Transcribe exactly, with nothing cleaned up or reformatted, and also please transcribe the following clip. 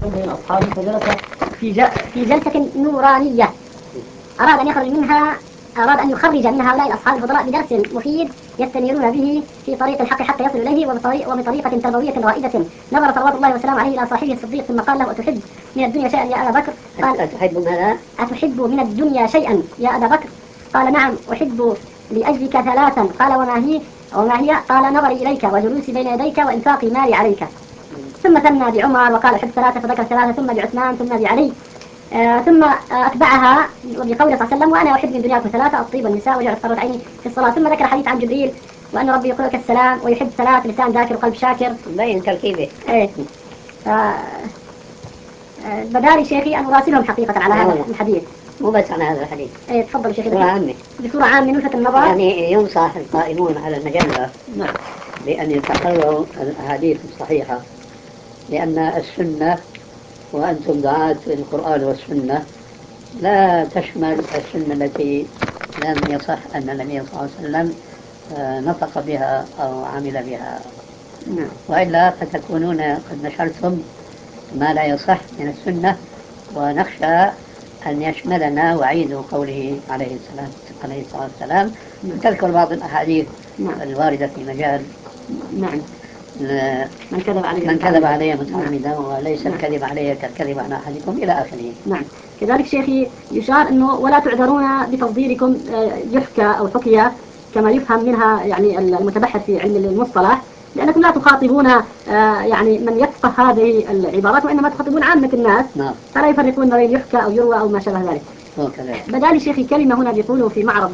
بين أصحابه فجلس في ج... في جلسة نورانية أراد أن يخرج منها أراد أن يخرج من هؤلاء الأصحاب الفضلاء بدرس مفيد يستنيرون به في طريق الحق حتى يصلوا إليه وبطريق وبطريقة تربوية رائدة. نظر صلوات الله وسلامه عليه إلى صاحبه الصديق ثم قال له: أتحب من الدنيا شيئا يا أبا بكر؟ قال: أتحب ماذا؟ أتحب من الدنيا شيئا يا أبا بكر؟ قال: نعم أحب لأجلك ثلاثا. قال: وما هي؟ وما هي؟ قال: نظري إليك وجلوسي بين يديك وإنفاق مالي عليك. ثم ثنى بعمر وقال: أحب ثلاثة، فذكر ثلاثة، ثم بعثمان، ثم بعلي. آه ثم آه أتبعها بقوله صلى الله عليه وسلم: وأنا أحب من دنياكم ثلاثة: الطيب والنساء وجعل قرة عيني في الصلاة. ثم ذكر حديث عن جبريل وأن ربي يقول لك السلام ويحب ثلاث: لسان ذاكر وقلب شاكر. مبين تركيبه. إيه. آه بداري شيخي أن أراسلهم حقيقة على هذا الحديث، مو بس على هذا الحديث. إيه تفضل شيخي. بصورة عامة. بصورة عامة نلفت النظر. يعني ينصح القائمون على المجلة نعم بأن يتحروا الأحاديث الصحيحة، لأن السنة وأنتم دعاة القرآن والسنة لا تشمل السنة التي لم يصح أن النبي صلى الله عليه وسلم نطق بها أو عمل بها. نعم. وإلا فتكونون قد نشرتم ما لا يصح من السنة، ونخشى أن يشملنا وعيد قوله عليه السلام عليه الصلاة والسلام. تذكر بعض الأحاديث الواردة في مجال نعم من كذب علي من كذب علي متعمدا وليس نعم. الكذب علي كالكذب على أحدكم إلى آخره. نعم. كذلك شيخي يشار أنه ولا تعذرون بتفضيلكم يحكى أو حكي كما يفهم منها يعني المتبحث في علم المصطلح، لأنكم لا تخاطبون يعني من يفقه هذه العبارات، وإنما تخاطبون عامة الناس. نعم. فلا يفرقون بين يحكى أو يروى أو ما شابه ذلك. بدالي شيخي كلمة هنا بيقولوا في معرض